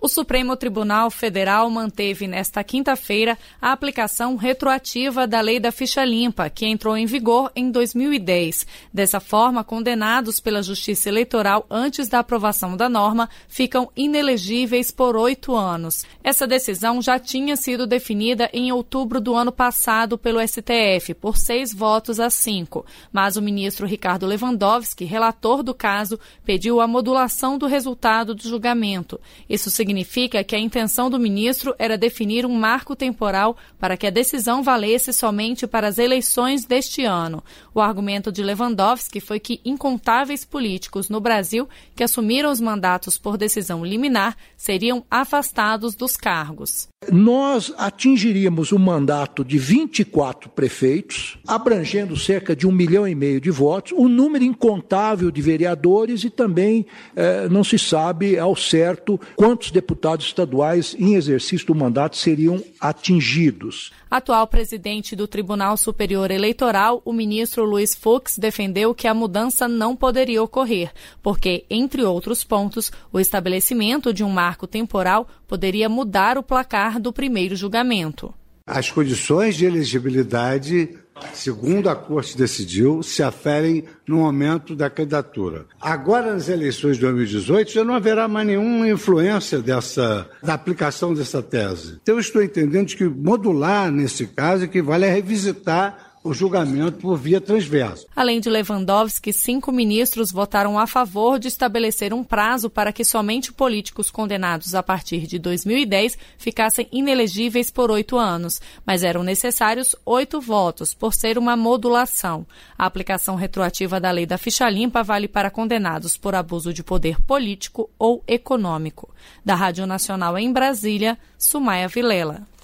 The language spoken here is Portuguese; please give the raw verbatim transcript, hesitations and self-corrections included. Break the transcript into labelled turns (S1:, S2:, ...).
S1: O Supremo Tribunal Federal manteve nesta quinta-feira a aplicação retroativa da Lei da Ficha Limpa, que entrou em vigor em dois mil e dez. Dessa forma, condenados pela Justiça Eleitoral antes da aprovação da norma ficam inelegíveis por oito anos. Essa decisão já tinha sido definida em outubro do ano passado pelo S T F, por seis votos a cinco. Mas o ministro Ricardo Lewandowski, relator do caso, pediu a modulação do resultado do julgamento. Isso significa Significa que a intenção do ministro era definir um marco temporal para que a decisão valesse somente para as eleições deste ano. O argumento de Lewandowski foi que incontáveis políticos no Brasil que assumiram os mandatos por decisão liminar seriam afastados dos cargos.
S2: Nós atingiríamos um mandato de vinte e quatro prefeitos, abrangendo cerca de um milhão e meio de votos, um número incontável de vereadores e também eh, não se sabe ao certo quantos deputados estaduais em exercício do mandato seriam atingidos.
S1: Atual presidente do Tribunal Superior Eleitoral, o ministro Luiz Fux, defendeu que a mudança não poderia ocorrer, porque, entre outros pontos, o estabelecimento de um marco temporal poderia mudar o placar do primeiro julgamento.
S3: As condições de elegibilidade, segundo a Corte decidiu, se aferem no momento da candidatura. Agora, nas eleições de dois mil e dezoito, já não haverá mais nenhuma influência dessa, da aplicação dessa tese. Então, eu estou entendendo que modular, nesse caso, equivale a revisitar o julgamento por via transversa.
S1: Além de Lewandowski, cinco ministros votaram a favor de estabelecer um prazo para que somente políticos condenados a partir de dois mil e dez ficassem inelegíveis por oito anos, mas eram necessários oito votos, por ser uma modulação. A aplicação retroativa da Lei da Ficha Limpa vale para condenados por abuso de poder político ou econômico. Da Rádio Nacional em Brasília, Sumaia Vilela.